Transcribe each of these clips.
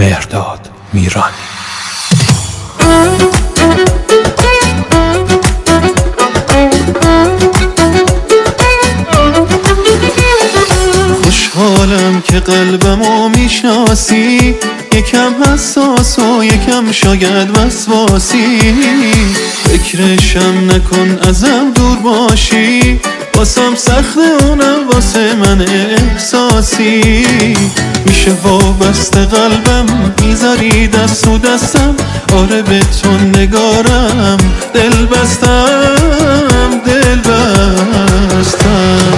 مهرداد میرانی. خوشحالم که قلبمو میشناسی، یکم حساس و یکم شاید وسواسی. فکرشم نکن ازم دور باشی، واسم سخته اونم واسه من احساسی. میشه وابسته قلبم میذاری دست و دستم، آره به تو نگارم دل بستم دل بستم.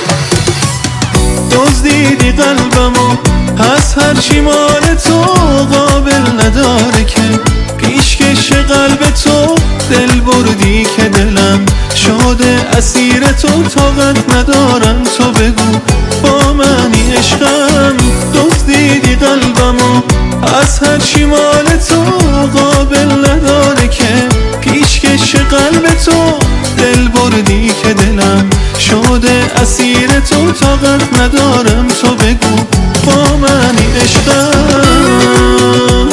دزدیدی قلبمو پس هرچی مال تو قابل نداره که پیشکش قلب تو. دل بردی که دلم شده اسیر تو، طاقت ندارم تو بگو با منی عشقم. دزدیدی قلبمو از هرچی مال تو قابل نداره که پیشکش قلب تو. دل بردی که دلم شده اسیر تو، طاقت ندارم تو بگو با منی عشقم.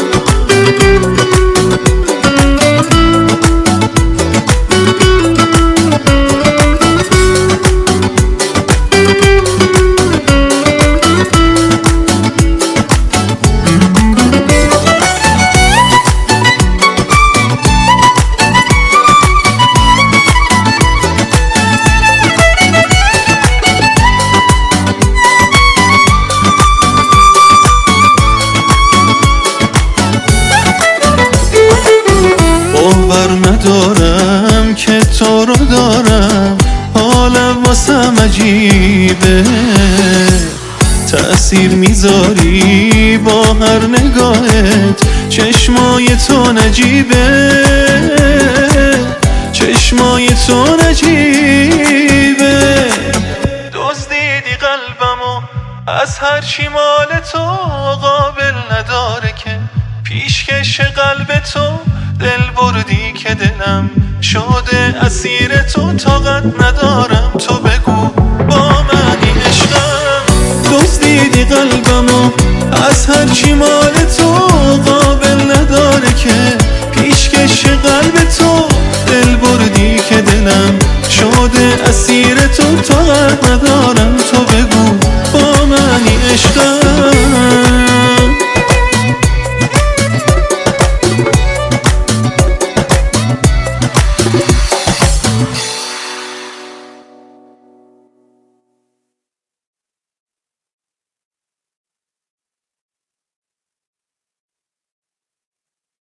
باور ندارم که تو رو دارم، حالم واسم عجیبه. تأثیر میذاری با هر نگاهت، چشمای تو نجیبه، چشمای تو نجیبه. دزدیدی قلبمو از هرچی مال تو قابل نداره که پیشکش قلب تو. دل بردی که دلم شده اسیر تو، طاقت ندارم تو بگو با منی عشقم. دزدیدی قلبمو از هرچی مال تو قابل نداره که پیشکش قلب تو. دل بردی که دلم شده اسیر تو، طاقت ندارم تو بگو با منی عشقم.